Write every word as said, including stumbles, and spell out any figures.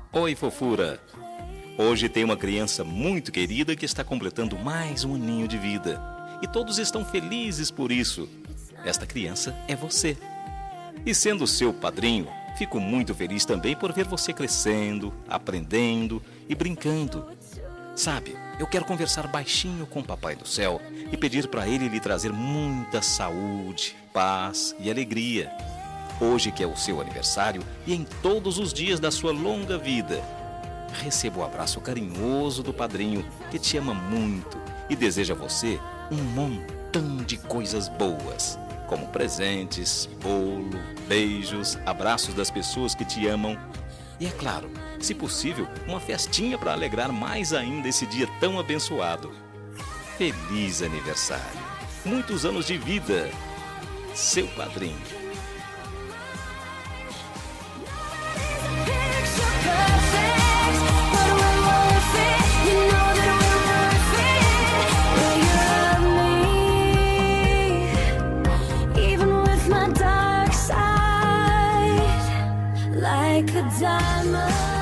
Oi, fofura! Hoje tem uma criança muito querida que está completando mais um aninho de vida. E todos estão felizes por isso. Esta criança é você. E sendo seu padrinho, fico muito feliz também por ver você crescendo, aprendendo e brincando. Sabe, eu quero conversar baixinho com o Papai do Céu e pedir para ele lhe trazer muita saúde, paz e alegria. Hoje que é o seu aniversário e em todos os dias da sua longa vida. Receba o abraço carinhoso do padrinho que te ama muito e deseja a você um montão de coisas boas, como presentes, bolo, beijos, abraços das pessoas que te amam e, é claro, se possível, uma festinha para alegrar mais ainda esse dia tão abençoado. Feliz aniversário! Muitos anos de vida! Seu padrinho. Like a diamond